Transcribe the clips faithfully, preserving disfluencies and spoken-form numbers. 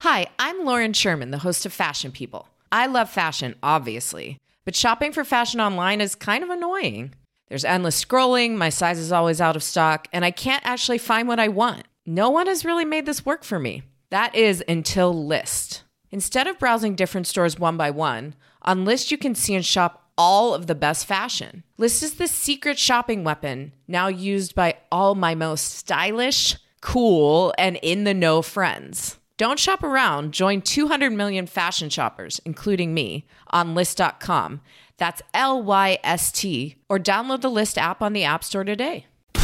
Hi, I'm Lauren Sherman, the host of Fashion People. I love fashion, obviously, but shopping for fashion online is kind of annoying. There's endless scrolling, my size is always out of stock, and I can't actually find what I want. No one has really made this work for me. That is until Lyst. Instead of browsing different stores one by one, on Lyst you can see and shop all of the best fashion. Lyst is the secret shopping weapon, now used by all my most stylish, cool, and in-the-know friends. Don't shop around. Join two hundred million fashion shoppers, including me, on Lyst dot com. That's L Y S T. Or download the Lyst app on the App Store today. This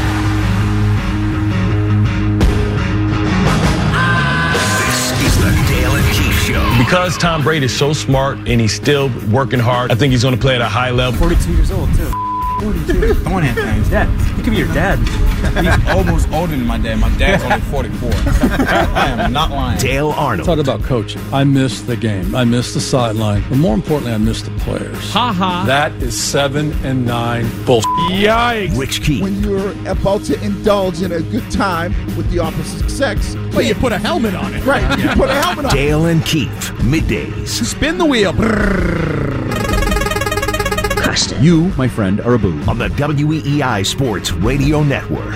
is the Dale and Keith Show. Because Tom Brady is so smart and he's still working hard, I think he's going to play at a high level. forty-two years old, too. forty-two. Throwing at things. Dad. He could be your dad. He's almost older than my dad. My dad's only forty-four. I am not lying. Dale Arnold. Talk about coaching. I miss the game. I miss the sideline. But more importantly, I miss the players. Ha ha. That is seven and nine bullshit. Yikes. Rich Keith. When you're about to indulge in a good time with the opposite sex. Well, you put a helmet on it. Right. You put a helmet on. Dale and Keith. Middays. Spin the wheel. You, my friend, are a boob. On the W E E I Sports Radio Network.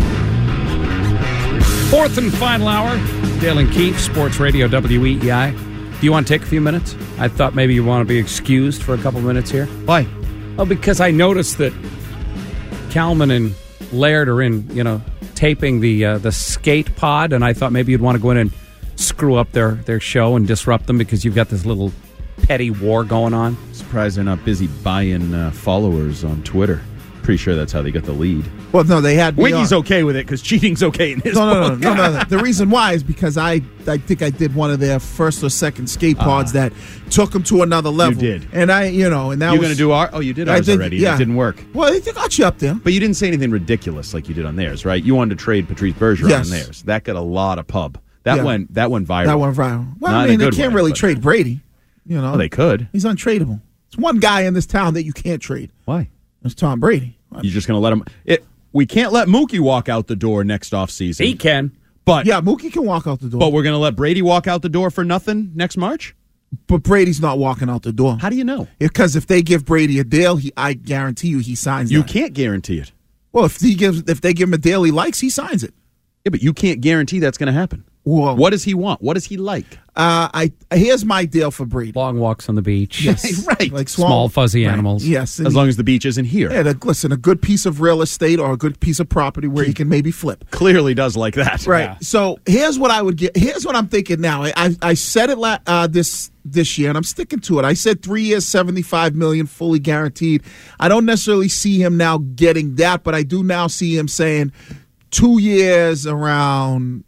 Fourth and final hour. Dale and Keith, Sports Radio, W E E I. Do you want to take a few minutes? I thought maybe you want to be excused for a couple minutes here. Why? Oh, because I noticed that Kalman and Laird are in, you know, taping the uh, the skate pod, and I thought maybe you'd want to go in and screw up their, their show and disrupt them because you've got this little petty war going on. Surprised they're not busy buying uh, followers on Twitter. Pretty sure that's how they get the lead. Well, no, they had. Wiggy's okay with it because cheating's okay in his no, no, no, book. no, no, no. The reason why is because I, I think I did one of their first or second skate pods uh, that took them to another level. You did, and I, you know, and that you're was going to do our. Oh, you did ours did, already. Yeah. It didn't work. Well, they got you up there, but you didn't say anything ridiculous like you did on theirs, right? You wanted to trade Patrice Bergeron yes. on theirs. That got a lot of pub. That yeah. went. That went viral. That went viral. Well, Not I mean, they good can't way, really but... trade Brady. You know, well, they could. He's untradeable. It's one guy in this town that you can't trade. Why? It's Tom Brady. You're just going to let him. It. We can't let Mookie walk out the door next offseason. He can. But yeah, Mookie can walk out the door. But we're going to let Brady walk out the door for nothing next March? But Brady's not walking out the door. How do you know? Because if they give Brady a deal, he, I guarantee you he signs it. You that. Can't guarantee it. Well, if he gives, if they give him a deal he likes, he signs it. Yeah, but you can't guarantee that's going to happen. Well, what does he want? What does he like? Uh, I here's my deal for Brady: long walks on the beach. Yes, right. Like small, small fuzzy right. animals. Yes, as long as the beach isn't here. Yeah, listen, a good piece of real estate or a good piece of property where he, he can maybe flip. Clearly, does like that. Right. Yeah. So here's what I would get. Here's what I'm thinking now. I I, I said it la- uh, this this year, and I'm sticking to it. I said three years, seventy-five million, fully guaranteed. I don't necessarily see him now getting that, but I do now see him saying two years around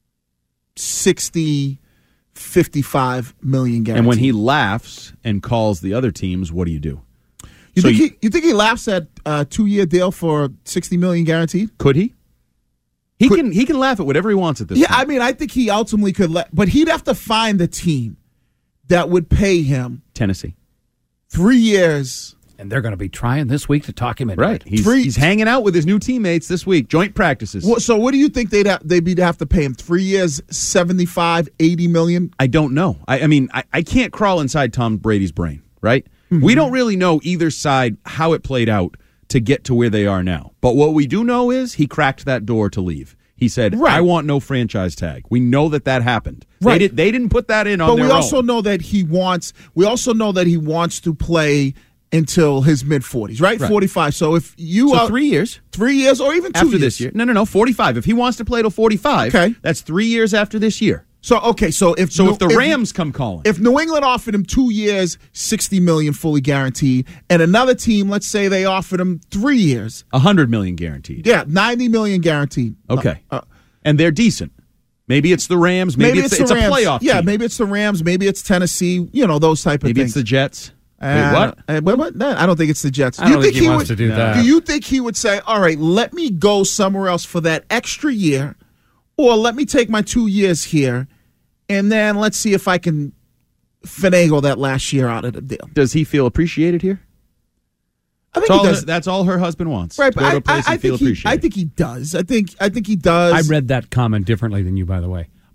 sixty, fifty-five million guaranteed. And when he laughs and calls the other teams, what do you do? You so think you, he you think he laughs at a two-year deal for sixty million guaranteed? Could he? He could, can he can laugh at whatever he wants at this yeah, point. I mean, I think he ultimately could let, but he'd have to find the team that would pay him Tennessee. Three years. And they're going to be trying this week to talk him into right. it. He's, Three, he's hanging out with his new teammates this week, joint practices. Well, so what do you think they'd have, they'd be to have to pay him? Three years, seventy-five, eighty million? I don't know. I, I mean, I, I can't crawl inside Tom Brady's brain, right? Mm-hmm. We don't really know either side how it played out to get to where they are now. But what we do know is he cracked that door to leave. He said, right. I want no franchise tag. We know that that happened. Right. They, did, they didn't put that in on but their own. But we also know that he wants, we also know that he wants to play until his mid-forties, right? right? forty-five. So if you so are... three years. Three years or even two after years. this year. No, no, no, forty-five. If he wants to play till forty-five, okay. That's three years after this year. So, okay, so if... So New, if the Rams if, come calling... If New England offered him two years, sixty million dollars fully guaranteed, and another team, let's say they offered him three years... one hundred million dollars guaranteed. Yeah, ninety million dollars guaranteed. Okay. Uh, uh, and they're decent. Maybe it's the Rams. Maybe, maybe it's, it's, the it's a playoff Yeah, team. maybe it's the Rams. Maybe it's Tennessee. You know, those type of maybe things. Maybe it's the Jets. Uh, Wait, what? Uh, what, what? No, I don't think it's the Jets. I don't you think, think he, he wants would, to do that. Do you think he would say, all right, let me go somewhere else for that extra year, or let me take my two years here, and then let's see if I can finagle that last year out of the deal? Does he feel appreciated here? I think that's, he all does. Her, that's all her husband wants. Right, but I, I, I, feel think he, I think he does. I think I think he does. I read that comment differently than you, by the way.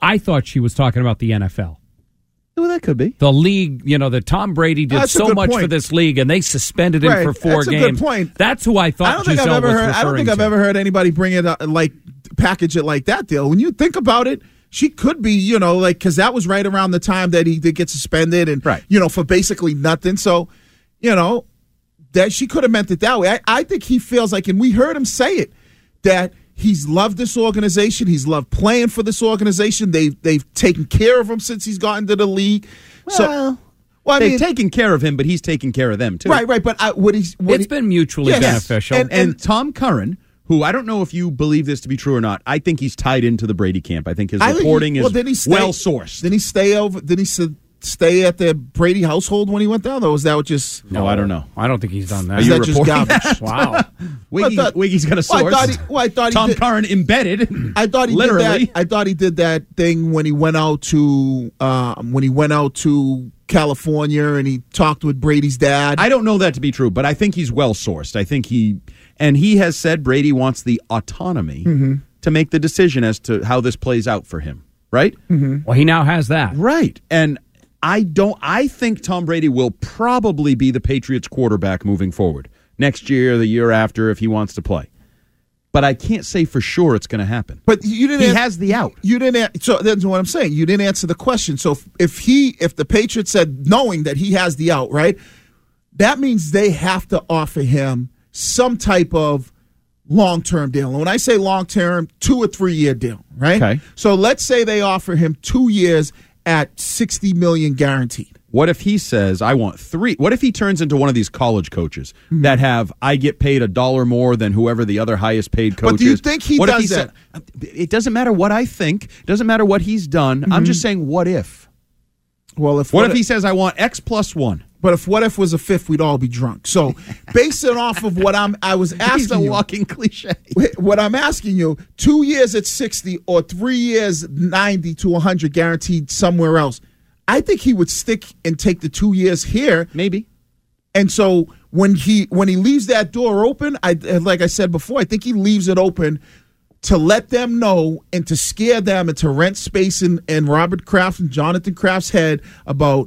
I thought she was talking about the N F L. Well, that could be. The league, you know, that Tom Brady did That's a so good much point. for this league, and they suspended him Right. for four That's a games. good point. That's who I thought I don't think Giselle I've ever was heard. I don't think referring I've to. ever heard anybody bring it uh, like package it like that. Deal. When you think about it, she could be, you know, like because that was right around the time that he did get suspended, and Right. you know, for basically nothing. So, you know, that she could have meant it that way. I, I think he feels like, and we heard him say it, that he's loved this organization. He's loved playing for this organization. They've they've taken care of him since he's gotten to the league. So, Well, well, I they've mean, taken care of him, but he's taken care of them too. right, right. But I, what he's what It's he, been mutually Yes. beneficial. And- And Tom Curran, who I don't know if you believe this to be true or not, I think he's tied into the Brady camp. I think his I think he- reporting well, is did he stay- well sourced. Did he stay over? Did he s- stay at the Brady household when he went down? Or was that just? No, I don't know. I don't think he's done that. Are Is you that just reporting garbage? Wow. Wiggy, I thought- Wiggy's got a Well, I source. thought he- well, I thought he Tom did- Curran embedded. I thought he literally. did that. I thought he did that thing when he went out to um, when he went out to California and he talked with Brady's dad. I don't know that to be true, but I think he's well sourced. I think he, and he has said Brady wants the autonomy Mm-hmm. to make the decision as to how this plays out for him. Right? Well, he now has that. Right. And I don't, I think Tom Brady will probably be the Patriots quarterback moving forward next year, the year after, if he wants to play. But I can't say for sure it's going to happen. But you didn't. He an- has the out. You didn't. an- So that's what I'm saying. You didn't answer the question. So if, if he, if the Patriots said knowing that he has the out, right, that means they have to offer him some type of long-term deal. And when I say long-term, two or three-year deal, right? Okay. So let's say they offer him two years at sixty million guaranteed. What if he says, I want three? What if he turns into one of these college coaches Mm-hmm. that have, I get paid a dollar more than whoever the other highest paid coach But do you is? think he what if does said- it doesn't matter what I think. It doesn't matter what he's done. I'm just saying, what if? Well, if What if he says, I want X plus one? But if what if was a fifth, we'd all be drunk. So, based it off of what I'm, I was asking He's a you, walking cliche. what I'm asking you, two years at sixty or three years ninety to one hundred guaranteed somewhere else. I think he would stick and take the two years here. Maybe. And so when he when he leaves that door open, I like I said before, I think he leaves it open to let them know and to scare them and to rent space in, in Robert Kraft and Jonathan Kraft's head about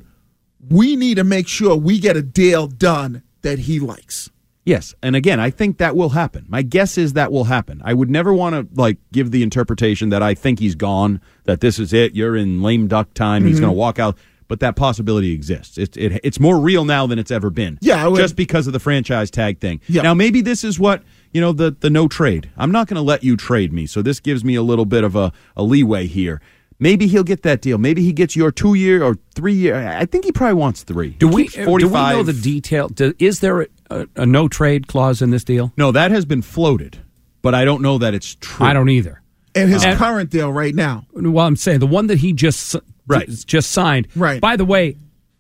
we need to make sure we get a deal done that he likes. Yes, and again, I think that will happen. My guess is that will happen. I would never want to like give the interpretation that I think he's gone, that this is it, you're in lame duck time, Mm-hmm. he's going to walk out. But that possibility exists. It, it, it's more real now than it's ever been. Yeah, I would- just because of the franchise tag thing. Yeah. Now, maybe this is what, you know, the, the no trade. I'm not going to let you trade me, so this gives me a little bit of a, a leeway here. Maybe he'll get that deal. Maybe he gets your two-year or three-year. I think he probably wants three. Do He we, keeps do we forty-five. know the detail? Do, is there a, a, a no trade clause in this deal? No, that has been floated, but I don't know that it's true. I don't either. And his And- current deal right now. Well, I'm saying the one that he just Right. just signed. Right. By the way,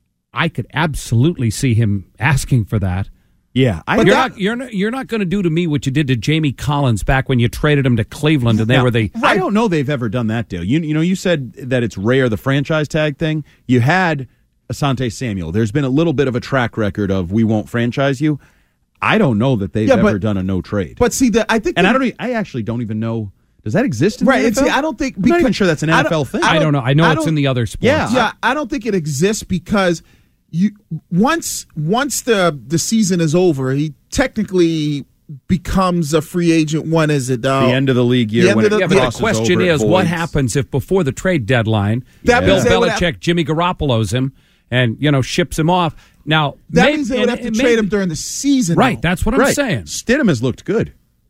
I could absolutely see him asking for that. Yeah, I, you're that- not you're not you're not going to do to me what you did to Jamie Collins back when you traded him to Cleveland and they Now, were the I don't know they've ever done that deal. You you know you said that it's rare, the franchise tag thing. You had Asante Samuel. There's been a little bit of a track record of we won't franchise you. I don't know that they've Yeah, but- ever done a no trade. But see, that I think, and the- I don't. e- I actually don't even know. Does that exist in right. the N And F L? see, I don't think I'm not even because- sure that's an I N F don't- L thing. I don't know. I know I it's don't- in the other sports. Yeah. Yeah, I don't think it exists because you once once the the season is over, he technically becomes a free agent. When is it? Uh, the end of the league year. the end when of it the- Yeah, but the crosses question over, it is, what voids. happens if before the trade deadline, That Bill means they would Belichick, have- Jimmy Garoppolo's him, and you know ships him off? Now that may- means they would and- have to and trade maybe- him during the season. Right, though. that's what I'm Right. saying. Stidham has looked good.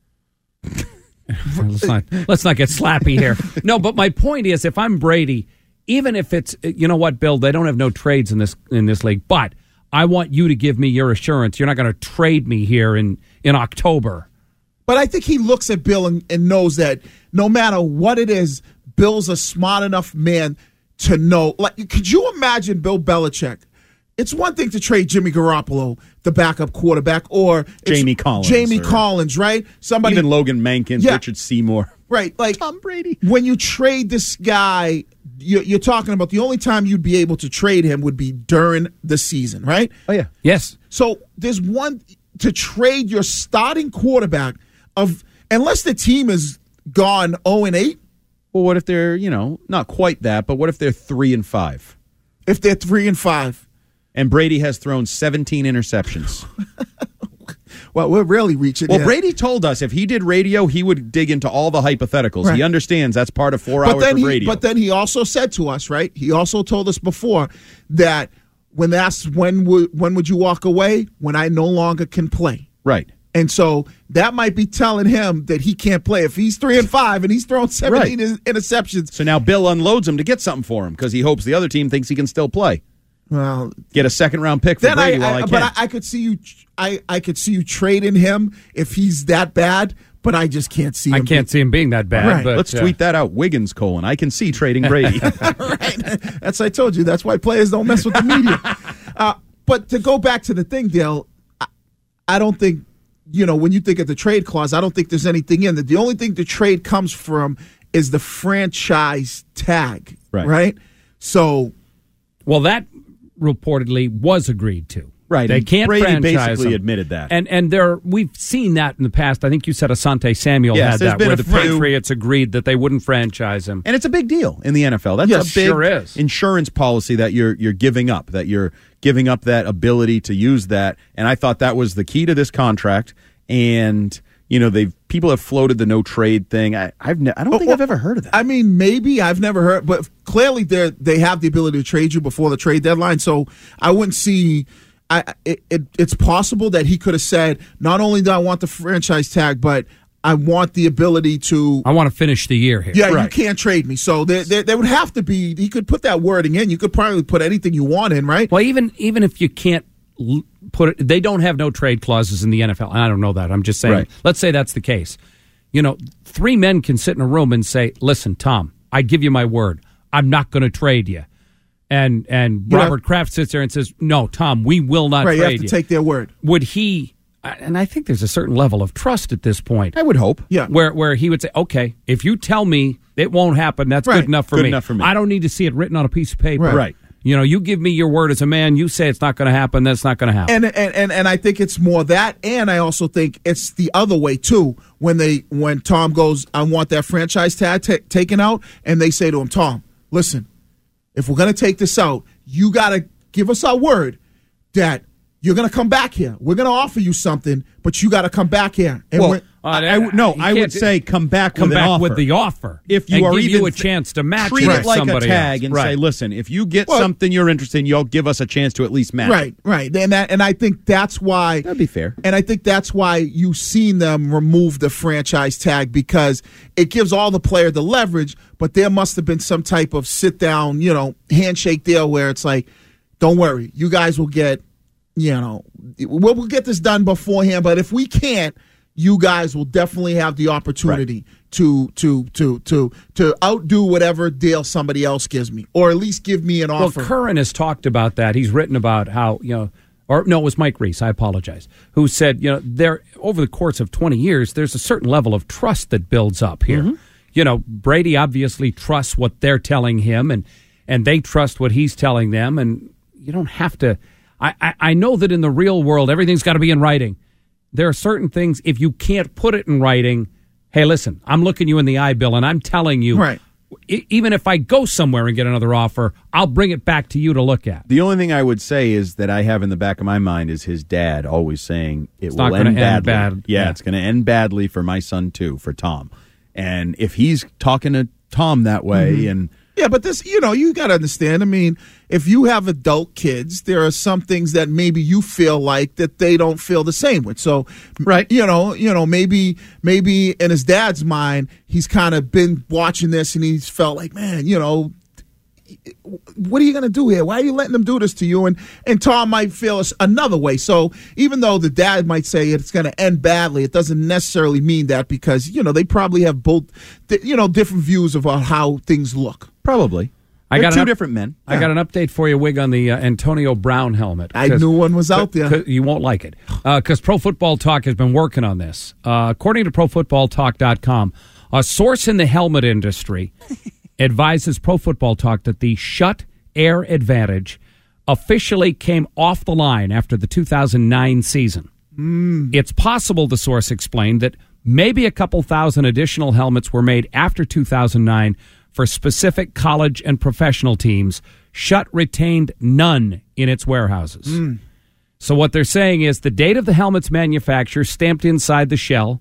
let's not let's not get slappy here. No, but my point is, if I'm Brady, even if it's you know what, Bill, they don't have no trades in this in this league, but I want you to give me your assurance you're not going to trade me here in in October. But I think he looks at Bill and, and knows that no matter what it is, Bill's a smart enough man to know. Like, could you imagine Bill Belichick? It's one thing to trade Jimmy Garoppolo, the backup quarterback, or it's Jamie Collins Jamie or- Collins, right? Somebody, Even Logan Mankins, Yeah. Richard Seymour. right? Like Tom Brady. When you trade this guy, you're, you're talking about the only time you'd be able to trade him would be during the season, right? Oh yeah. Yes. So there's one to trade your starting quarterback of unless the team is gone oh and eight Well, what if they're, you know, not quite that, but what if they're three and five? If they're three and five. And Brady has thrown seventeen interceptions. Well, we're really reaching. Well, here. Brady told us if he did radio, he would dig into all the hypotheticals. Right. He understands that's part of four but hours then of he, radio. But then he also said to us, right? He also told us before that when asked when would when would you walk away? When I no longer can play. Right. And so that might be telling him that he can't play. If he's three and five and he's thrown seventeen Right. interceptions. So now Bill unloads him to get something for him because he hopes the other team thinks he can still play. Well, get a second round pick for then Brady I, while I, I can. But I, I could see you. I, I could see you trading him if he's that bad. But I just can't see. I him can't be, see him being that bad. Right. But, Let's uh, tweet that out. Wiggins colon. I can see trading Brady. right. That's I told you. That's why players don't mess with the media. uh, but to go back to the thing, Dale, I, I don't think. You know, when you think of the trade clause, I don't think there's anything in it. The only thing the trade comes from is the franchise tag, Right. right? So, well, that reportedly was agreed to. Right, They and can't Brady franchise basically him. admitted that. And and there we've seen that in the past. I think you said Asante Samuel Yes, had there's that, been where a the few- Patriots agreed that they wouldn't franchise him. And it's a big deal in the N F L. That's Yes, a big sure is. insurance policy that you're you're giving up, that you're giving up that ability to use that. And I thought that was the key to this contract. And you know, they've people have floated the no trade thing. I I've ne- I don't think well, I've ever heard of that. I mean, maybe I've never heard, but clearly they they have the ability to trade you before the trade deadline. So I wouldn't see. I it, it it's possible that he could have said, not only do I want the franchise tag, but I want the ability to. I want to finish the year here. Yeah, Right. you can't trade me. So there, there, there would have to be. He could put that wording in. You could probably put anything you want in, right? Well, even even if you can't l- put it, they don't have no trade clauses in the N F L. And I don't know that. I'm just saying. Right. Let's say that's the case. You know, three men can sit in a room and say, "Listen, Tom, I give you my word. I'm not going to trade you." And and You Robert know- Kraft sits there and says, "No, Tom, we will not Right, you trade have to you." take their word. Would he? And I think there's a certain level of trust at this point. I would hope. Yeah. Where where he would say, "Okay, if you tell me it won't happen, that's Right. good enough for Good me. enough for me. I don't need to see it written on a piece of paper." Right. Right. You know, you give me your word as a man. You say it's not going to happen. That's not going to happen. And, and and and I think it's more that, and I also think it's the other way too. When they when Tom goes, I want that franchise tag ta taken out, and they say to him, Tom, listen, if we're going to take this out, you got to give us our word that you're going to come back here. We're going to offer you something, but you got to come back here. And Well, we're- I, I would- no, You I would can't- say come back come with back an offer. with the offer. If you and are give even you a chance to match treat it it like a somebody tag else. and Right. say, listen, if you get Well- something you're interested in, you'll give us a chance to at least match. right, right, and that and I think that's why That'd be fair. And I think that's why you've seen them remove the franchise tag, because it gives all the player the leverage, but there must have been some type of sit down, you know, handshake deal where it's like, don't worry, you guys will get, you know, we'll, we'll get this done beforehand, but if we can't, you guys will definitely have the opportunity Right. to to to to to outdo whatever deal somebody else gives me, or at least give me an Well, offer. Curran has talked about that. He's written about how, you know, or no, it was Mike Reese, I apologize, who said, you know, there over the course of twenty years, there's a certain level of trust that builds up here. Mm-hmm. You know, Brady obviously trusts what they're telling him, and and they trust what he's telling them, and you don't have to. I, I, I know that in the real world, everything's got to be in writing. There are certain things, if you can't put it in writing, hey, listen, I'm looking you in the eye, Bill, and I'm telling you, Right. e- even if I go somewhere and get another offer, I'll bring it back to you to look at. The only thing I would say is that I have in the back of my mind is his dad always saying it It's will not gonna end end badly. bad. Yeah, Yeah. it's going to end badly for my son too, for Tom. And if he's talking to Tom that way, Mm-hmm. and Yeah, but this, you know, you got to understand. I mean, if you have adult kids, there are some things that maybe you feel like that they don't feel the same with. So, Right. you know, you know, maybe, maybe in his dad's mind, he's kind of been watching this and he's felt like, man, you know, what are you going to do here? Why are you letting them do this to you? And and Tom might feel us another way. So even though the dad might say it's going to end badly, it doesn't necessarily mean that, because, you know, they probably have both, you know, different views about how things look. probably. I They're got two an up- different men. I got an update for you, Wig, on the uh, Antonio Brown helmet. I 'Cause- knew one was out there. 'cause You won't like it. Because Pro Football Talk has been working on this. Uh, according to pro football talk dot com, a source in the helmet industry advises Pro Football Talk that the Shut Air Advantage officially came off the line after the two thousand nine season. Mm. It's possible, the source explained, that maybe a couple thousand additional helmets were made after two thousand nine for specific college and professional teams. Schutt retained none in its warehouses. Mm. So what they're saying is the date of the helmet's manufacture stamped inside the shell.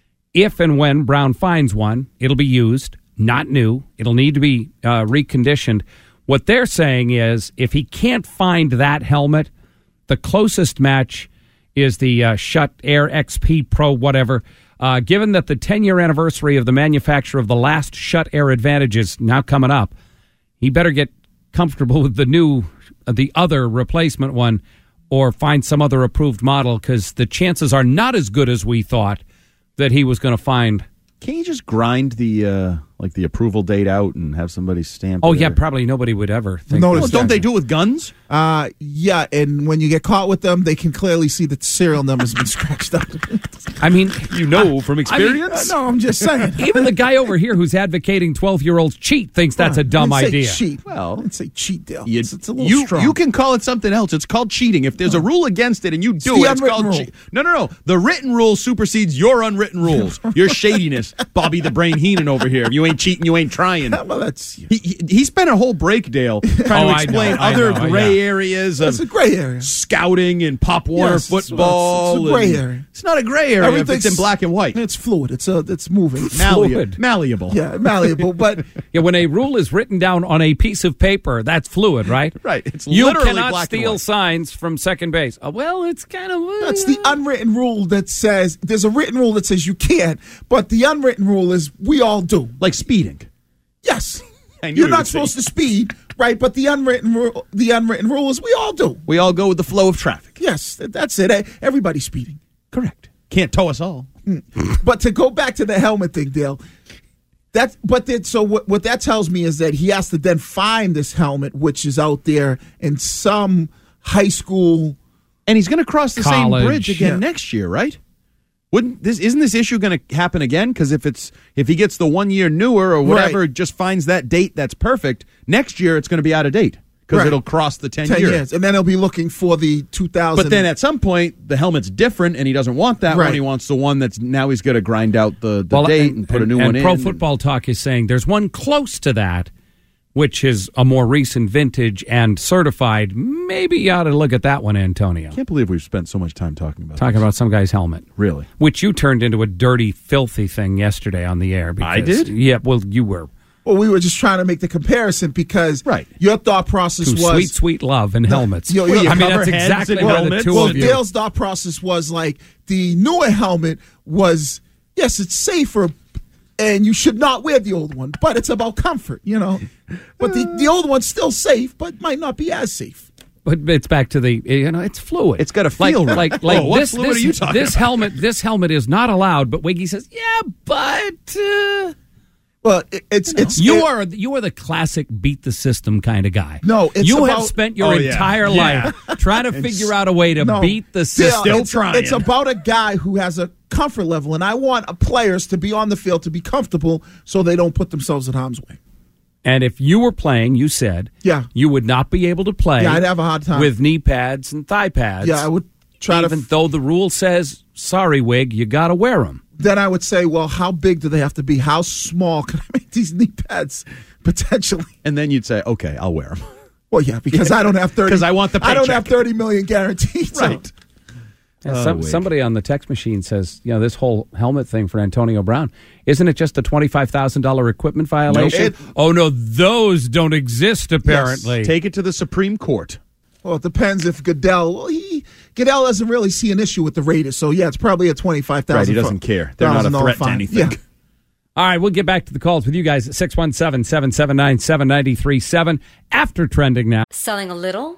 If and when Brown finds one, it'll be used, not new. It'll need to be uh, reconditioned. What they're saying is if he can't find that helmet, the closest match is the uh, Schutt Air X P Pro whatever. Uh, given that the ten-year anniversary of the manufacture of the last Schutt Air Advantage is now coming up, he better get comfortable with the new, uh, the other replacement one, or find some other approved model, because the chances are not as good as we thought that he was going to find. Can't you just grind the uh, like the approval date out and have somebody stamp Oh, it? yeah, probably nobody would ever think. Notice Well, don't they do it with guns? Uh, yeah, and when you get caught with them, they can clearly see that the serial number's been scratched up. I mean, You know from Uh, experience? no, I'm just saying. even the guy over here who's advocating twelve-year-olds cheat thinks that's a dumb I didn't say idea. Cheat. Well, I didn't say cheat, Dale. You, it's, it's a little you, strong. you can call it something else. It's called cheating. If there's a rule against it and you do the it, it's unwritten called rule. cheating. No, no, no. The written rule supersedes your unwritten rules. Your shadiness. Bobby the Brain Heenan over here. If you ain't cheating, you ain't trying. Well, that's He, he, he spent a whole break, Dale, trying Oh, to I explain know, I other know, gray yeah. areas that's of a gray area. scouting and Pop Warner Yes, it's- football. it's a gray and- area. It's not a gray area if it's in black and white. It's fluid. It's a, it's moving. Malleable. fluid. Malleable. Yeah, malleable. But Yeah, when a rule is written down on a piece of paper, that's fluid, right? Right. It's You literally cannot black and steal white. signs from second base. Uh, well, it's kind of... Uh, that's the unwritten rule that says there's a written rule that says you can't, but the unwritten rule is we all do. Like speeding. Yes, I knew you're you not would say- supposed to speed, right? But the unwritten rule, the unwritten rule is we all do. We all go with the flow of traffic. Yes, that's it. Eh, Everybody's speeding. Correct. Can't tow us all. But to go back to the helmet thing, Dale, that but that, so what, what that tells me is that he has to then find this helmet, which is out there in some high school. And he's going to cross the College. same bridge again Yeah. next year, right? Wouldn't this isn't this issue going to happen again? Because if it's if he gets the one year newer or whatever, Right. just finds that date that's perfect, next year it's going to be out of date because Right. it'll cross the ten, ten year. years, and then he'll be looking for the two thousand. But then at some point the helmet's different, and he doesn't want that one. Right. He wants the one that's now he's going to grind out the, the Well, date and, put a new and one in. Pro Football Talk is saying there's one close to that, which is a more recent vintage and certified. Maybe you ought to look at that one, Antonio. I can't believe we've spent so much time talking about Talking this. about some guy's helmet. Really? Which you turned into a dirty, filthy thing yesterday on the air. Because, I did? Yeah, well, you were. Well, we were just trying to make the comparison because Right. your thought process To was sweet, sweet love and helmets. Yo, yo, I mean, cover that's heads exactly and where the helmets? two well, of you... Dale's thought process was like the newer helmet was yes, it's safer, and you should not wear the old one, but it's about comfort, you know. But the, the old one's still safe, but might not be as safe. But it's back to the, you know, it's fluid. It's gotta like, feel right. like, like Oh, what this, fluid this, are you talking this about? helmet, this helmet is not allowed. But Wiggy says, yeah, but uh, Well, it, it's it's you it- are you are the classic beat the system kind of guy. No, it's you have about- spent your Oh, yeah. entire Yeah. life trying to figure out a way to no, beat the Dale, system. it's, it's about a guy who has a comfort level, and I want a players to be on the field to be comfortable, so they don't put themselves in harm's way. And if you were playing, you said, Yeah. you would not be able to play. Yeah, I'd have a hard time. with knee pads and thigh pads. Yeah, I would try even to. though the rule says, sorry, Wig, you got to wear them. Then I would say, well, how big do they have to be? How small can I make these knee pads potentially? And then you'd say, okay, I'll wear them. Well, yeah, because I don't have thirty. 'Cause I want the I don't paycheck. have thirty million guaranteed. so- Right. And Oh, some, Wig. somebody on the text machine says, you know, this whole helmet thing for Antonio Brown, isn't it just a twenty-five thousand dollars equipment violation? It- oh, no, those don't exist, apparently. Take it to the Supreme Court. Well, it depends if Goodell. Well, he Goodell doesn't really see an issue with the Raiders, so yeah, it's probably a twenty-five thousand. Right, he doesn't care. They're not a threat to anything. Yeah. All right, we'll get back to the calls with you guys at six one seven, seven seven nine, seven nine three seven after Trending Now. Selling a little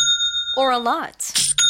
or a lot?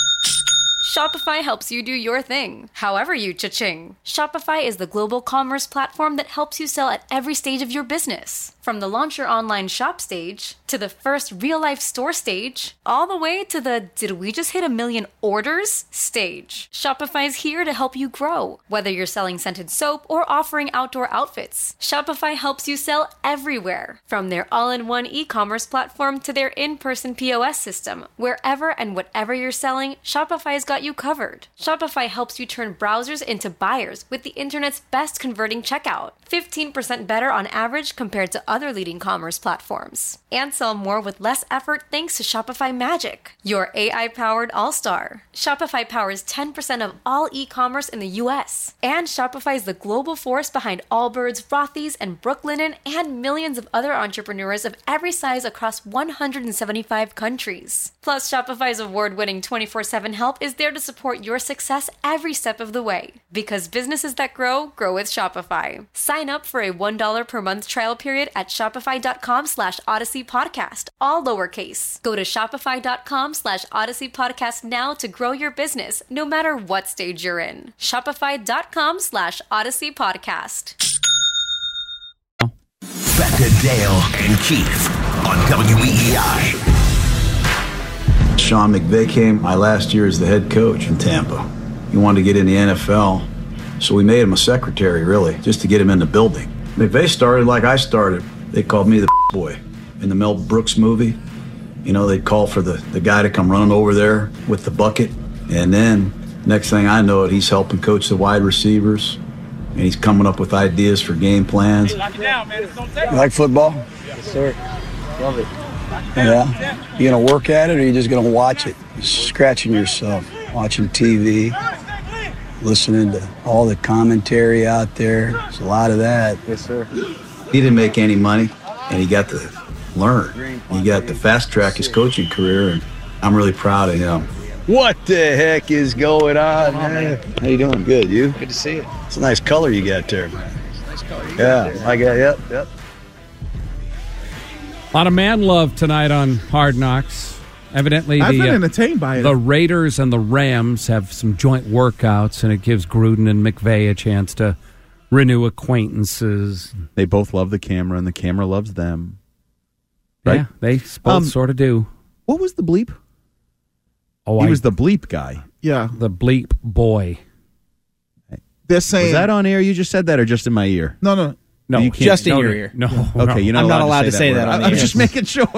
Shopify helps you do your thing, however you cha-ching. Shopify is the global commerce platform that helps you sell at every stage of your business. From the launch your online shop stage, to the first real-life store stage, all the way to the did we just hit a million orders stage. Shopify's here to help you grow. Whether you're selling scented soap or offering outdoor outfits, Shopify helps you sell everywhere. From their all-in-one e-commerce platform to their in-person P O S system, wherever and whatever you're selling, Shopify's got you covered. Shopify helps you turn browsers into buyers with the internet's best converting checkout, fifteen percent better on average compared to other leading commerce platforms. And sell more with less effort thanks to Shopify Magic, your A I-powered all-star. Shopify powers ten percent of all e-commerce in the U S. And Shopify is the global force behind Allbirds, Rothy's, and Brooklinen, and millions of other entrepreneurs of every size across one hundred seventy-five countries. Plus, Shopify's award-winning twenty-four seven help is there to support your success every step of the way. Because businesses that grow, grow with Shopify. Sign up for a one dollar per month trial period at shopify.com slash Odyssey Podcast, all lowercase. Go to shopify.com slash Odyssey Podcast now to grow your business, no matter what stage you're in. Shopify.com slash Odyssey Podcast. Back to Dale and Keith on W E E I. Sean McVay came my last year as the head coach in Tampa. He wanted to get in the N F L, so we made him a secretary, really, just to get him in the building. McVay started like I started. They called me the boy. In the Mel Brooks movie, you know, they'd call for the, the guy to come running over there with the bucket. And then, next thing I know it, he's helping coach the wide receivers, and he's coming up with ideas for game plans. Hey, lock it down, man. It's gonna take You like football? Yes, sir. Love it. Yeah? You gonna work at it, or you just gonna watch it? Scratching yourself, watching T V, listening to all the commentary out there. There's a lot of that. Yes, sir. He didn't make any money, and he got to learn. He got to fast track his coaching career, and I'm really proud of him. What the heck is going on, man? How you doing? Good, you? Good to see you. It's a nice color you got there, man. Nice color you Yeah, got I got, yep, yep. A lot of man love tonight on Hard Knocks. Evidently, I've the, been uh, entertained by it. the Raiders and the Rams have some joint workouts, and it gives Gruden and McVay a chance to renew acquaintances. They both love the camera, and the camera loves them. Right? Yeah, they both Um, sort of do. What was the bleep? Oh, he I- was the bleep guy. Yeah. The bleep boy. They're saying Was that on air? You just said that, or just in my ear? no, no. No, You can't- Just in no, your no, ear. No. Okay, no. you're not I'm not allowed, allowed to, to say say that. that word. on I, I'm the just air. making sure.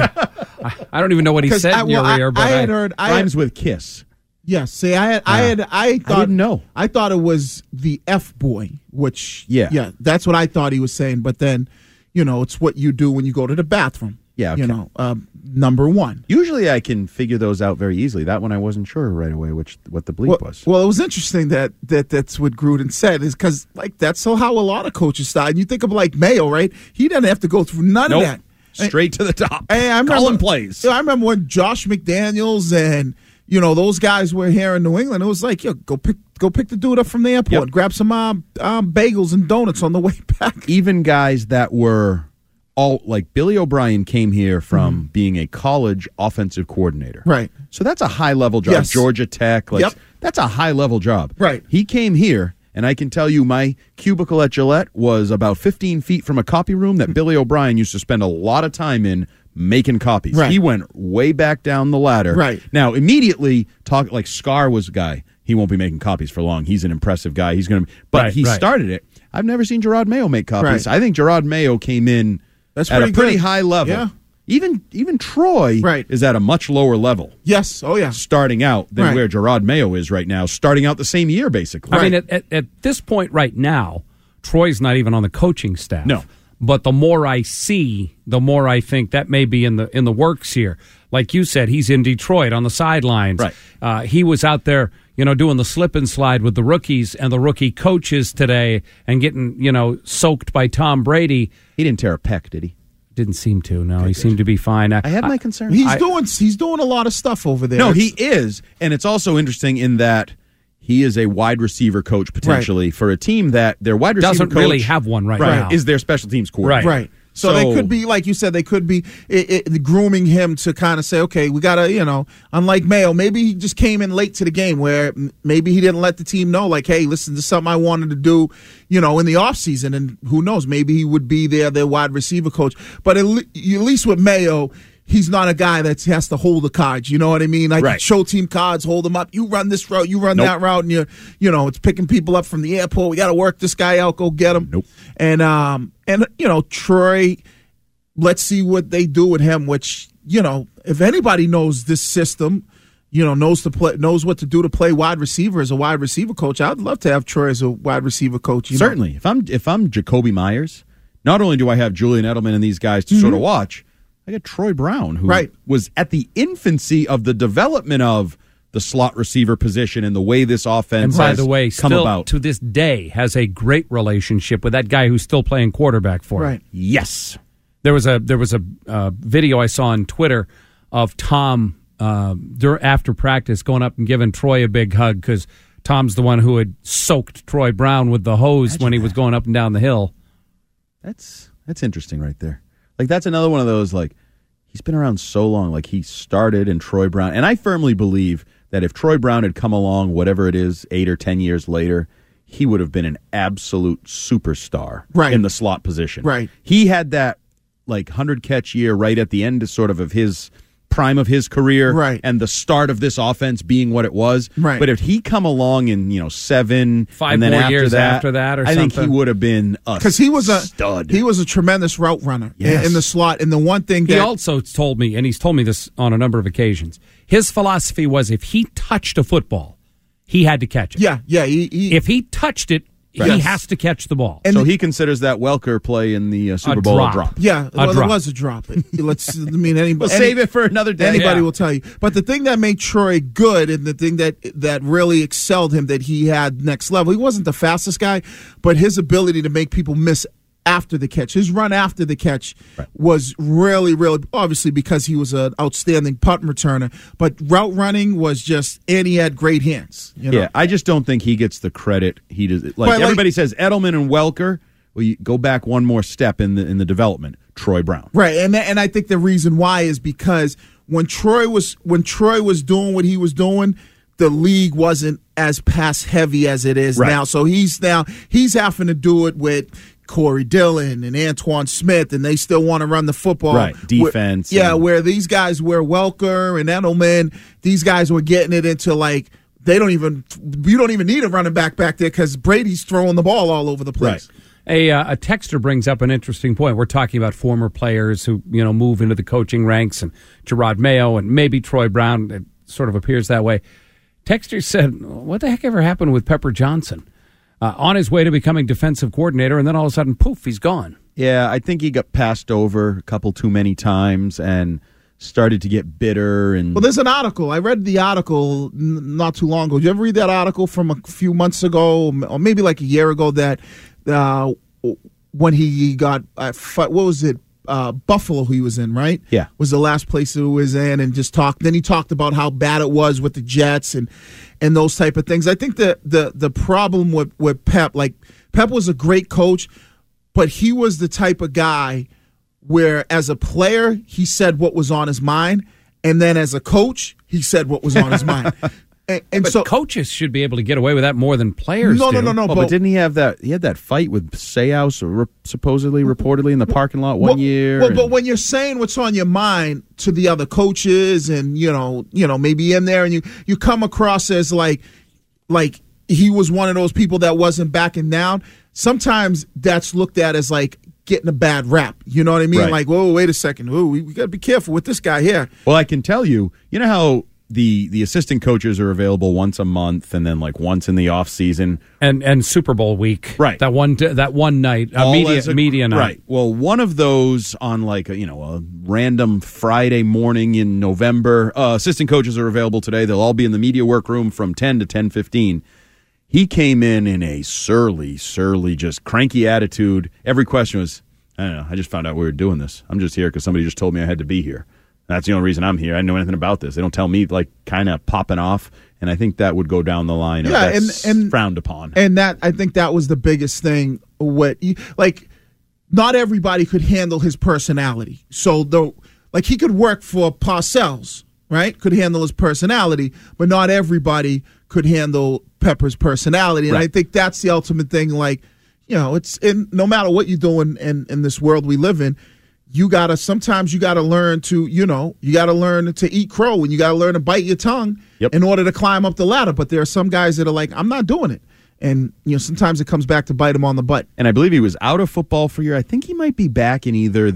I don't even know what he Because said I, in your well, I- ear, but I I, had heard. I Rhymes had, with kiss. yeah. See, I had. I had. I thought. didn't know. I thought it was the F boy, which Yeah. yeah. That's what I thought he was saying. But then, you know, it's what you do when you go to the bathroom. Yeah, You okay. know, um, number one. Usually, I can figure those out very easily. That one, I wasn't sure right away which what the bleep Well, was. well, it was interesting that, that that's what Gruden said is because like that's so how a lot of coaches start. And you think of like Mayo, right? He doesn't have to go through none Nope. of that. Straight to the top. Hey, I remember, Calling plays. Yeah, I remember when Josh McDaniels and you know those guys were here in New England. It was like, yo, go pick go pick the dude up from the airport, Yep. grab some um, um, bagels and donuts on the way back. Even guys that were all like Billy O'Brien came here from Mm-hmm. being a college offensive coordinator. Right. So that's a high level job. Yes. Georgia Tech, like Yep. that's a high level job. Right. He came here, and I can tell you my cubicle at Gillette was about fifteen feet from a copy room that Billy O'Brien used to spend a lot of time in making copies. Right. He went way back down the ladder. Right. Now, immediately, talk like Scar was a guy. He won't be making copies for long. He's an impressive guy. He's going to, but Right, he right. started it. I've never seen Gerard Mayo make copies. Right. I think Gerard Mayo came in That's at a pretty pretty good. high level. Yeah. Even even Troy Right. is at a much lower level Yes. Oh yeah. starting out than Right. where Gerard Mayo is right now, starting out the same year, basically. I mean, at, at, at this point right now, Troy's not even on the coaching staff. No. But the more I see, the more I think that may be in the in the works here. Like you said, he's in Detroit on the sidelines. Right. Uh, he was out there, you know, doing the slip and slide with the rookies and the rookie coaches today and getting, you know, soaked by Tom Brady. He didn't tear a pec, did he? Didn't seem to. No, he seemed to be fine. I had my concerns. He's I- doing he's doing a lot of stuff over there. No, It's- he is. And it's also interesting in that he is a wide receiver coach potentially for a team that their wide receiver Doesn't coach really have one right now. is their special teams coordinator. Right. So, So- they could be, like you said, they could be it, it, grooming him to kind of say, okay, we got to, you know, unlike Mayo, maybe he just came in late to the game where m- maybe he didn't let the team know, like, hey, listen, this is something I wanted to do, you know, in the offseason. And who knows, maybe he would be there, their wide receiver coach. But at, le- at least with Mayo, he's not a guy that has to hold the cards. You know what I mean? Like Right. show team cards, hold them up. You run this route, you run Nope. that route, and you, you know, it's picking people up from the airport. We got to work this guy out. Go get him. Nope. And um, and you know, Troy. Let's see what they do with him. Which you know, if anybody knows this system, you know, knows to play, knows what to do to play wide receiver as a wide receiver coach. I'd love to have Troy as a wide receiver coach. You Certainly. know? If I'm if I'm Jacoby Myers, not only do I have Julian Edelman and these guys to mm-hmm. sort of watch, I got Troy Brown, who right. was at the infancy of the development of the slot receiver position and the way this offense and by has the way, come still about. To this day, has a great relationship with that guy who's still playing quarterback for right. him. Yes. There was a there was a uh, video I saw on Twitter of Tom uh, dur- after practice going up and giving Troy a big hug because Tom's the one who had soaked Troy Brown with the hose Imagine when he that. was going up and down the hill. That's that's interesting right there. Like that's another one of those like he's been around so long. Like he started in Troy Brown, and I firmly believe that if Troy Brown had come along, whatever it is, eight or ten years later, he would have been an absolute superstar right. in the slot position. Right. He had that like hundred catch year right at the end, sort of of his prime of his career, right. and the start of this offense being what it was. Right. But if he come along in you know seven, five and then more after years that, after that, or I something, think he would have been a because he was a stud. He was a tremendous route runner yes. in, in the slot. And the one thing that he also told me, and he's told me this on a number of occasions, his philosophy was if he touched a football, he had to catch it. Yeah, yeah. He, he, if he touched it, Right. he Yes. has to catch the ball. And so he considers that Welker play in the uh, Super A Bowl drop. a drop. Yeah, A well, drop. it was a drop. Let's. I mean, anybody. We'll save it for another day. Anybody Yeah. will tell you. But the thing that made Troy good, and the thing that that really excelled him, that he had next level. He wasn't the fastest guy, but his ability to make people miss after the catch, his run after the catch, right. was really, really obviously because he was an outstanding punt returner. But route running was just, and he had great hands. You know? Yeah, I just don't think he gets the credit he does. Like But, like- everybody says, Edelman and Welker. Well, you go back one more step in the in the development. Troy Brown, right? And and I think the reason why is because when Troy was when Troy was doing what he was doing, the league wasn't as pass heavy as it is right. now. So he's now he's having to do it with Corey Dillon and Antoine Smith, and they still want to run the football. Right, defense. Where, yeah, and, where these guys were Welker and Edelman, these guys were getting it into like they don't even you don't even need a running back back there because Brady's throwing the ball all over the place. Right. A, uh, a texter brings up an interesting point. We're talking about former players who you know move into the coaching ranks, and Gerard Mayo and maybe Troy Brown. It sort of appears that way. Texter said, "What the heck ever happened with Pepper Johnson?" Uh, on his way to becoming defensive coordinator, and then all of a sudden, poof, he's gone. Yeah, I think he got passed over a couple too many times and started to get bitter. And well, there's an article. I read the article n- not too long ago. Did you ever read that article from a few months ago, or maybe like a year ago, that uh, when he got, uh, what was it, uh, Buffalo he was in, right? Yeah. Was the last place he was in, and just talked. Then he talked about how bad it was with the Jets and and those type of things. I think the the the problem with, with Pep, like Pep was a great coach, but he was the type of guy where as a player, he said what was on his mind, and then as a coach, he said what was on his mind. And, and but so coaches should be able to get away with that more than players no, do. no, no, no. Well, but, but didn't he have that? He had that fight with Sayhouse, re- supposedly, reportedly in the parking lot one well, year. Well, and- but when you're saying what's on your mind to the other coaches, and you know, you know, maybe in there, and you you come across as like, like he was one of those people that wasn't backing down. Sometimes that's looked at as like getting a bad rap. You know what I mean? Right. Like, whoa, wait a second. Whoa, we, we got to be careful with this guy here. Well, I can tell you, you know how the the assistant coaches are available once a month and then like once in the off season, and and Super Bowl week, right? That one that one night, uh, All media as a- media night, right? Well, one of those on like a, you know a random Friday morning in November. Uh, assistant coaches are available today. They'll all be in the media workroom from ten to ten fifteen. He came in in a surly, surly, just cranky attitude. Every question was, I don't know. I just found out we were doing this. I'm just here because somebody just told me I had to be here. That's the only reason I'm here. I didn't know anything about this. They don't tell me, like, kind of popping off. And I think that would go down the line of Yeah, that's and- and- frowned upon. And that I think that was the biggest thing. What like, not everybody could handle his personality. So though, like he could work for Parcells, right? Could handle his personality, but not everybody could handle Pepper's personality. And Right. I think that's the ultimate thing. Like, you know, it's in no matter what you're doing in in this world we live in. You gotta sometimes you gotta learn to you know you gotta learn to eat crow and you gotta learn to bite your tongue Yep. in order to climb up the ladder. But there are some guys that are like, I'm not doing it, and you know sometimes it comes back to bite them on the butt. And I believe he was out of football for a year. I think he might be back in either the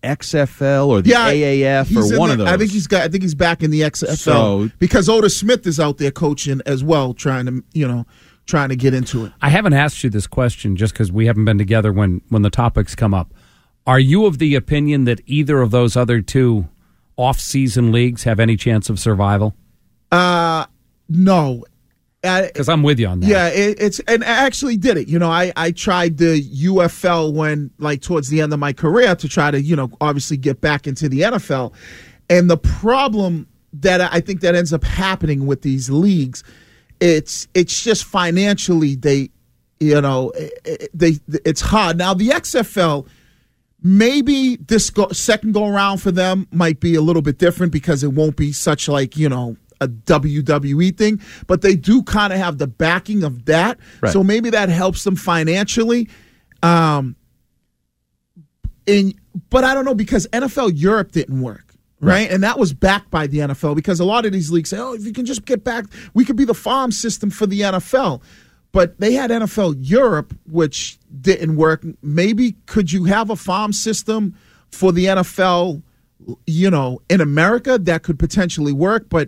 X F L or the Yeah, A A F he's or in one the- of those. I think he's got. I think he's back in the X F L So- because Otis Smith is out there coaching as well, trying to you know trying to get into it. I haven't asked you this question just because we haven't been together when, when the topics come up. Are you of the opinion that either of those other two off-season leagues have any chance of survival? Uh no. Because I'm with you on that. Yeah, it, it's and I actually did it. You know, I, I tried the U F L when like towards the end of my career to try to, you know, obviously get back into the N F L. And the problem that I think that ends up happening with these leagues, it's it's just financially they, you know, they it's hard. Now the X F L, maybe this go, second go around for them might be a little bit different because it won't be such like, you know, a W W E thing, but they do kind of have the backing of that. Right. So maybe that helps them financially. Um, in, but I don't know because N F L Europe didn't work, right? right? And that was backed by the N F L because a lot of these leagues say, oh, if you can just get back, we could be the farm system for the N F L. But they had N F L Europe, which didn't work. Maybe could you have a farm system for the N F L, you know, in America that could potentially work, but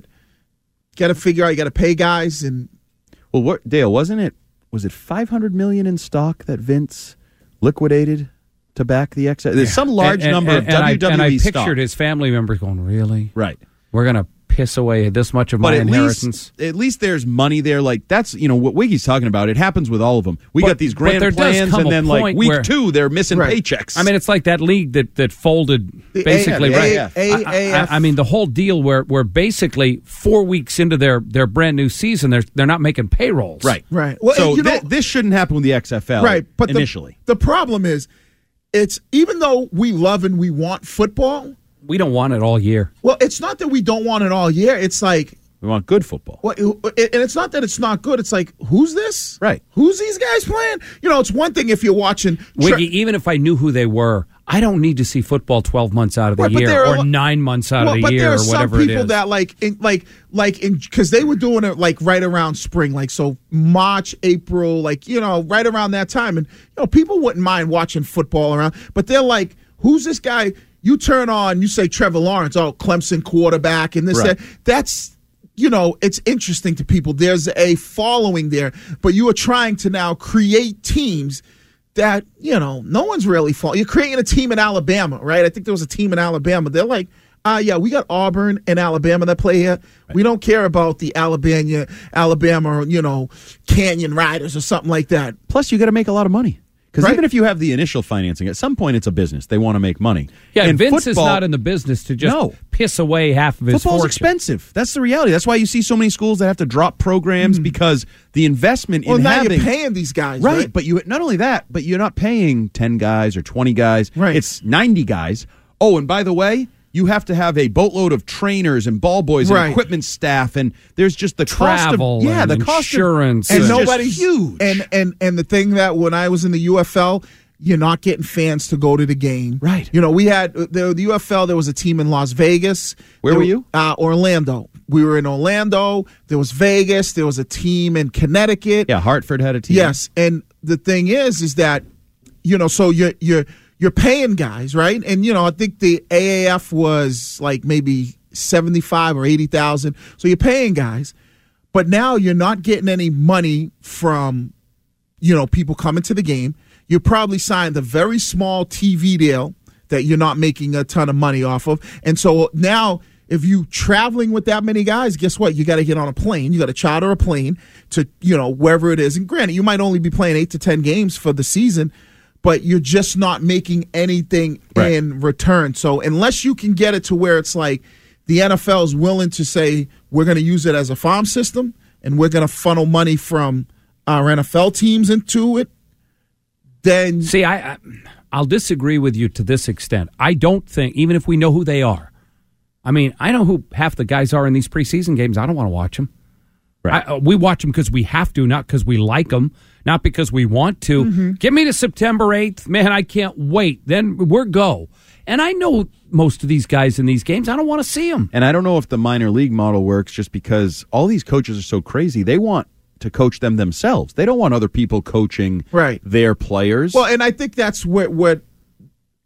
got to figure out you got to pay guys and well, what Dale wasn't it? Was it five hundred million in stock that Vince liquidated to back the X? There's Yeah. some large and, and, number and, of W W E and I, and I stock. pictured his family members going, "Really? Right? We're gonna piss away this much of But my at inheritance." least, at least there's money there. Like that's you know what Wiggy's talking about. It happens with all of them. We But- got these but grand there does plans, come and a then like point week where- two, they're missing Right. paychecks. I mean, it's like that league that, that folded The basically. A- right. A- I, A- I, I mean, the whole deal where, where basically four weeks into their, their brand new season, they're they're not making payrolls. right, right. Well, so you know, thi- this shouldn't happen with the X F L, right. But initially, the, the problem is, it's even though we love and we want football. We don't want it all year. Well, it's not that we don't want it all year. It's like. we want good football. What, and it's not that it's not good. It's like, who's this? Right. Who's these guys playing? You know, it's one thing if you're watching. Wiggy, even if I knew who they were, I don't need to see football twelve months out of the Right, but year there are a or lo- nine months out well, of the but year there or are some whatever it people is. that like, in, like, like, in because they were doing it like right around spring, like so March, April, like you know, right around that time, and you know, people wouldn't mind watching football around, but they're like, who's this guy? You turn on, you say Trevor Lawrence, oh, Clemson quarterback, and this, Right. that. That's you know, it's interesting to people. There's a following there, but you are trying to now create teams that, you know, no one's really following. You're creating a team in Alabama, right? I think there was a team in Alabama. They're like, ah, uh, yeah, we got Auburn and Alabama that play here. Right. We don't care about the Alabama, Alabama, you know, Canyon Riders or something like that. Plus, you got to make a lot of money. Because Right. even if you have the initial financing, at some point it's a business. They want to make money. Yeah, and Vince football, is not in the business to just No. piss away half of his Football's fortune. expensive. That's the reality. That's why you see so many schools that have to drop programs because the investment Well, in now having you're paying these guys, right, right? but you not only that, but you're not paying ten guys or twenty guys. Right. It's ninety guys. Oh, and by the way, you have to have a boatload of trainers and ball boys and Right. equipment staff, and there's just the Travel cost of yeah, and the cost of insurance and it's and- just nobody's huge. And and and the thing that when I was in the U F L, you're not getting fans to go to the game. Right. You know, we had the, the U F L. There was a team in Las Vegas. Where There- were you? Uh, Orlando. We were in Orlando. There was Vegas. There was a team in Connecticut. yeah, Hartford had a team. Yes, and the thing is, is that you know, so you're you're you're paying guys, right? And you know, I think the A A F was like maybe seventy five or eighty thousand. So you're paying guys, but now you're not getting any money from you know people coming to the game. You probably signed a very small T V deal that you're not making a ton of money off of, and so now. If you traveling with that many guys, guess what? You got to get on a plane. You got to charter a plane to, you know, wherever it is. And granted, you might only be playing eight to ten games for the season, but you're just not making anything Right. in return. So unless you can get it to where it's like the N F L is willing to say we're going to use it as a farm system and we're going to funnel money from our N F L teams into it, then See, I, I I'll disagree with you to this extent. I don't think, even if we know who they are, I mean, I know who half the guys are in these preseason games. I don't want to watch them. Right. I, uh, we watch them because we have to, not because we like them, not because we want to. Mm-hmm. Get me to September eighth. Man, I can't wait. Then we're go. And I know most of these guys in these games. I don't want to see them. And I don't know if the minor league model works just because all these coaches are so crazy. They want to coach them themselves. They don't want other people coaching Right. their players. Well, and I think that's what what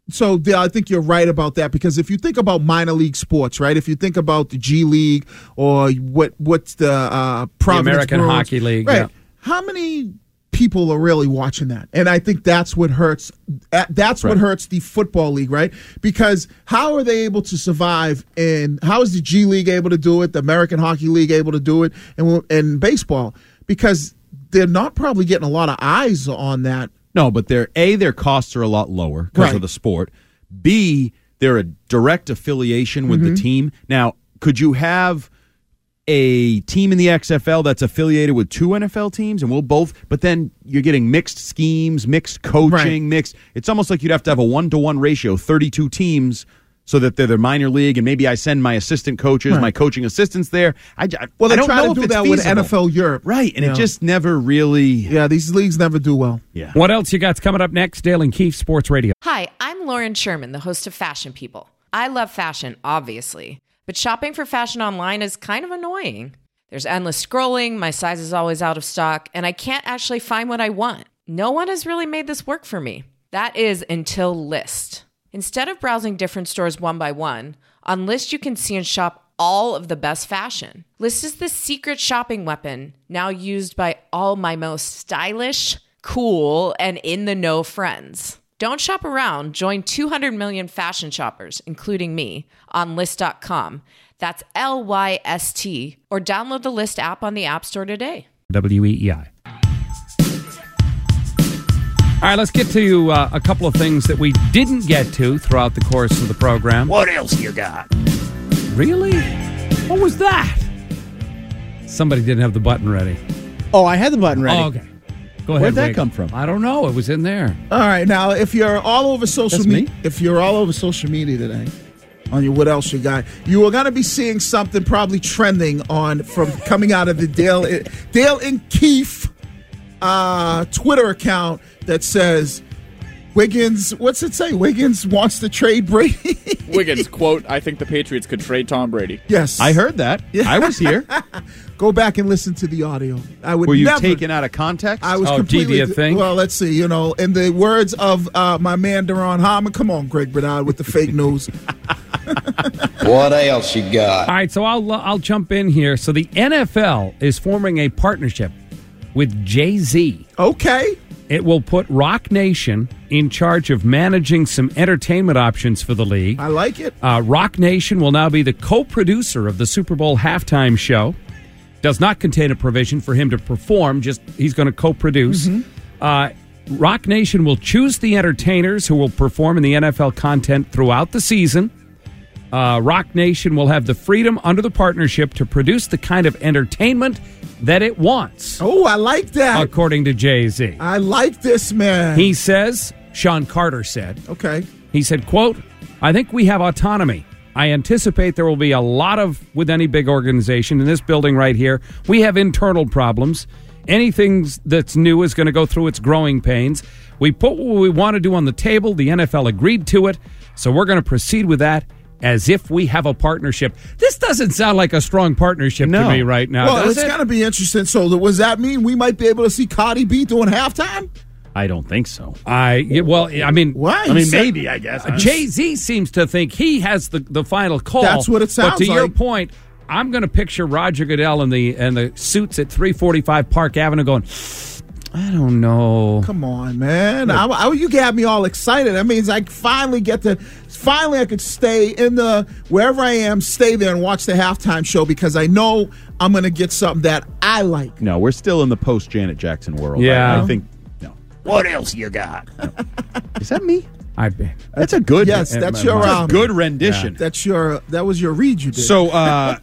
So yeah, I think you're right about that, because if you think about minor league sports, right? If you think about the G League or what what's the uh, Providence the American Bruins, Hockey League, right? yeah. How many people are really watching that? And I think that's what hurts. That's what Right. hurts the football league, right? Because how are they able to survive? And how is the G League able to do it? The American Hockey League able to do it? And and baseball, because they're not probably getting a lot of eyes on that. No, but their A, their costs are a lot lower because Right. of the sport. B, they're a direct affiliation with Mm-hmm. the team. Now, could you have a team in the X F L that's affiliated with two N F L teams, and we'll both, but then you're getting mixed schemes, mixed coaching, Right. mixed. It's almost like you'd have to have a one-to-one ratio, thirty-two teams, so that they're the minor league, and maybe I send my assistant coaches, Right. my coaching assistants there. I, I, Well, I they don't try know to if do it's that with feasible. N F L Europe, Right, and Yeah. it just never really. Yeah, these leagues never do well. Yeah. What else you got coming up next? Dale and Keefe Sports Radio. Hi, I'm Lauren Sherman, the host of Fashion People. I love fashion, obviously, but shopping for fashion online is kind of annoying. There's endless scrolling, my size is always out of stock, and I can't actually find what I want. No one has really made this work for me. That is until Lyst. Instead of browsing different stores one by one, on Lyst you can see and shop all of the best fashion. Lyst is the secret shopping weapon now used by all my most stylish, cool, and in-the-know friends. Don't shop around. Join two hundred million fashion shoppers, including me, on Lyst dot com. That's L Y S T. Or download the Lyst app on the App Store today. W E E I. All right, let's get to uh, a couple of things that we didn't get to throughout the course of the program. What else you got? Really? What was that? Somebody didn't have the button ready. Oh, I had the button ready. Oh, okay. Go ahead. Where'd that Wade. come from? I don't know. It was in there. All right, now if you're all over social That's media, me? if you're all over social media today, on your what else you got, you are going to be seeing something probably trending on from coming out of the Dale Dale and Keefe uh, Twitter account that says Wiggins. What's it say? Wiggins wants to trade Brady. Wiggins, quote, I think the Patriots could trade Tom Brady. Yes, I heard that. I was here. Go back and listen to the audio. I would. Were you never, taken out of context? I was Oh, completely. gee, do you think? Well, let's see. You know, in the words of uh, my man Deron Harmon, come on, Greg Bernard with the fake news. What else you got? All right, so I'll uh, I'll jump in here. So the N F L is forming a partnership with Jay-Z. Okay. It will put Rock Nation in charge of managing some entertainment options for the league. I like it. Uh, Rock Nation will now be the co-producer of the Super Bowl halftime show. Does not contain a provision for him to perform, just he's going to co-produce. Mm-hmm. Uh, Rock Nation will choose the entertainers who will perform in the N F L content throughout the season. Uh, Rock Nation will have the freedom under the partnership to produce the kind of entertainment that it wants, Oh, I like that. according to Jay-Z. I like this, man. He says, Sean Carter said, okay. he said, quote, I think we have autonomy. I anticipate there will be a lot of, with any big organization, in this building right here, we have internal problems. Anything that's new is going to go through its growing pains. We put what we want to do on the table. The N F L agreed to it. So we're going to proceed with that as if we have a partnership. This doesn't sound like a strong partnership No. to me right now, Well, does it's it? going to be interesting. So, does that mean we might be able to see Cardi B doing halftime? I don't think so. I yeah, well, I mean, Why? I mean, Said- maybe, I guess. Jay-Z seems to think he has the, the final call. That's what it sounds But to your like. point, I'm going to picture Roger Goodell and the and the suits at three forty-five Park Avenue going, I don't know. Come on, man. I, I, you got me all excited. That means I finally get to, finally I could stay in the, wherever I am, stay there and watch the halftime show because I know I'm going to get something that I like. No, we're still in the post-Janet Jackson world. Yeah. I, I think, no. What else you got? Is that me? I be. That's a good Yes, uh, that's my- your, my- um, good rendition. that's your, that was your read you did. So, uh,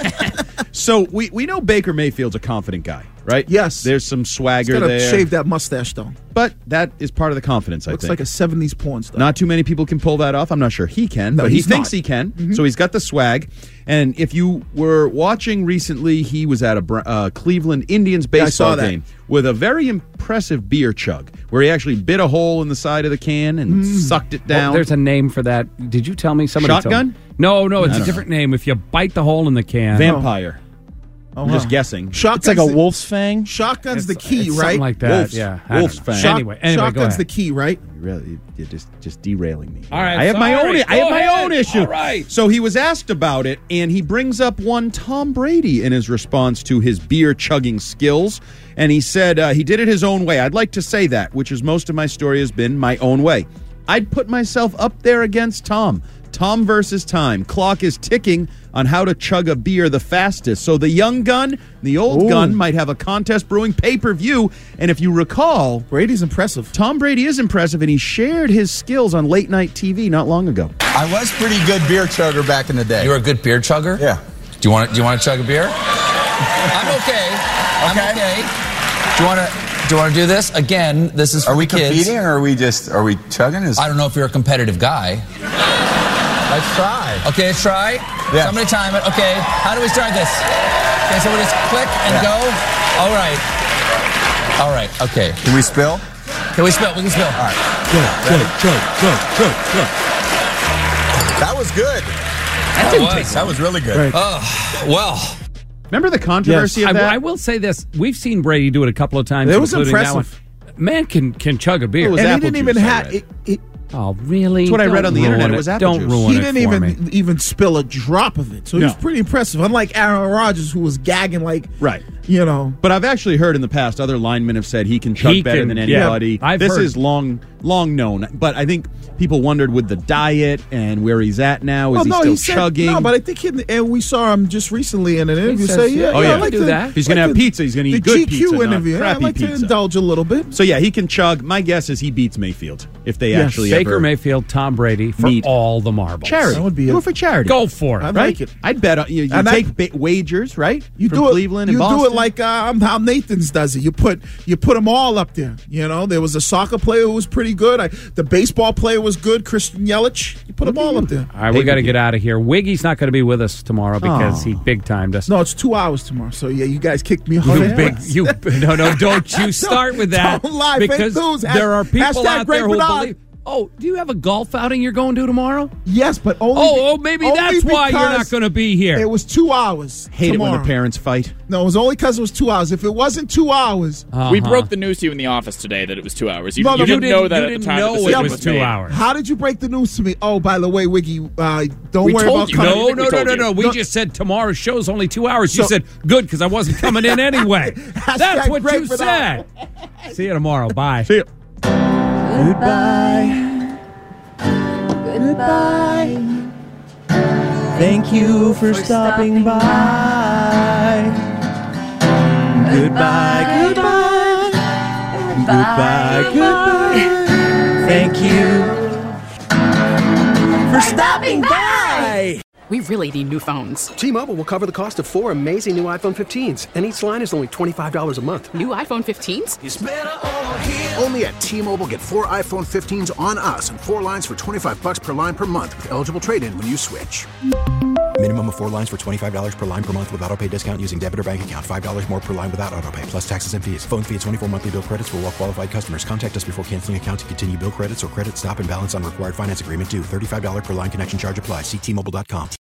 so we, we know Baker Mayfield's a confident guy, right? Yes. There's some He's swagger got to there. shave that mustache, though. But that is part of the confidence, I Looks think. like a seventies porn star. Not too many people can pull that off. I'm not sure he can, No, but he he's thinks not. he can. Mhm. So he's got the swag. And if you were watching recently, he was at a Br- uh, Cleveland Indians Yeah, I baseball saw that. game with a very impressive beer chug, where he actually bit a hole in the side of the can and Mm. sucked it Well, down. there's a name for that. Did you tell me? Somebody told me. Shotgun? No, no, it's I a don't different name. If you bite the hole in the can. Vampire. Oh, I'm just wow. guessing. Shotgun's It's like a the- wolf's fang. Shotgun's the It's- key, it's right? Something like that. Wolf's- yeah. I wolf's don't know. fang. Shot- Anyway, anyway, go shotgun's ahead. the key, right? You really, you're just just derailing me. All right, I have my sorry. own. I have Go my ahead. own issue. All right. So he was asked about it, and he brings up one Tom Brady in his response to his beer chugging skills, and he said uh, he did it his own way. I'd like to say that, which is most of my story has been my own way. I'd put myself up there against Tom. Tom versus time. Clock is ticking on how to chug a beer the fastest. So the young gun, the old Ooh. gun might have a contest brewing pay-per-view. And if you recall, Brady's impressive. Tom Brady is impressive, and he shared his skills on late-night T V not long ago. I was pretty good beer chugger back in the day. You were a good beer chugger? Yeah. Do you want to? Do you want to chug a beer? I'm okay. I'm Okay. okay. Do you want to? Do you want to do this again? This is for Are we the kids. competing or are we just are we chugging? Is I don't know if you're a competitive guy. let's try. Okay, let's try. Yeah. Somebody time it. Okay, how do we start this? Okay, so we just click and Yeah. go. All right. All right. Okay. Can we spill? Can we spill? We can spill. All right. Chug, chug, chug, chug, chug. That was good. That was. That was really good. Oh, well. Remember the controversy I, of that? I will say this: we've seen Brady do it a couple of times. It was including that impressive. one. Man can can chug a beer. It was And he apple didn't even juice, I have read. it, it, Oh, really? That's what I read Don't on the internet. ruin It was apple Don't juice. ruin he it didn't for even me. even spill a drop of it. So he was No. pretty impressive. Unlike Aaron Rodgers, who was gagging like, Right. you know. But I've actually heard in the past other linemen have said he can chug He better can, than yeah. anybody. I've this heard. is long, long known. But I think people wondered with the diet and where he's at now. Is Well, he no, still he said, chugging? no, but I think, he, and we saw him just recently in an interview says, say, yeah, yeah, Oh, yeah, yeah. I like do to, that. He's gonna like have the- pizza. He's gonna eat the good G Q pizza, not interview. Yeah, I crappy like pizza. to indulge a little bit. So yeah, he can chug. My guess is he beats Mayfield if they Yes. actually Baker ever Mayfield, Tom Brady for meet. all the marbles. charity. That would be do it. it for charity. Go for it. I'd right? like it. I'd bet on, you. You And I- take ba- wagers, right? You From do it. Cleveland you and Boston. do it like uh, how Nathan's does it. You put you put them all up there. You know, there was a soccer player who was pretty good. I, the baseball player was good, Christian Yelich. You put them all up there. All right, we got to get out of here. Wiggy's not going to be with us tomorrow because Oh. he big timed us. No, it's two hours tomorrow. So yeah, you guys kicked me off. You air. big, you no, no! Don't you start with that Don't lie, fake because news. there are people Hashtag out Greg there who Bernard. believe. Oh, do you have a golf outing you're going to tomorrow? Yes, but only. Oh, oh, maybe only that's why you're not because going to be here. It was two hours. Hate tomorrow. it when the parents fight. No, it was only because it was two hours. If it wasn't two hours, Uh-huh. We broke the news to you in the office today that it was two hours. You, No, you no, didn't you know didn't- that you at the didn't time know that the it decision was was two made. hours. how did you break the news to me? Oh, by the way, Wiggy, uh, don't We worry told about you. coming. No, We no, no, told no, you. no. We No. just said tomorrow's show's only two hours. You So- said good because I wasn't coming in anyway. That's Hashtag what Greg you Bernard. said. See you tomorrow. Bye. See ya. Goodbye. Goodbye. Thank you for stopping by. Goodbye, goodbye. Goodbye, goodbye. Thank you for stopping by. We really need new phones. T-Mobile will cover the cost of four amazing new iPhone fifteens, and each line is only twenty-five dollars a month. New iPhone fifteens? Only at T-Mobile, get four iPhone fifteens on us and four lines for twenty-five bucks per line per month with eligible trade-in when you switch. Minimum of four lines for twenty-five dollars per line per month with autopay discount using debit or bank account. five dollars more per line without autopay, plus taxes and fees. Phone fee at twenty-four monthly bill credits for well qualified customers. Contact us before canceling account to continue bill credits or credit stop and balance on required finance agreement due. thirty-five dollars per line connection charge applies. See T Mobile dot com.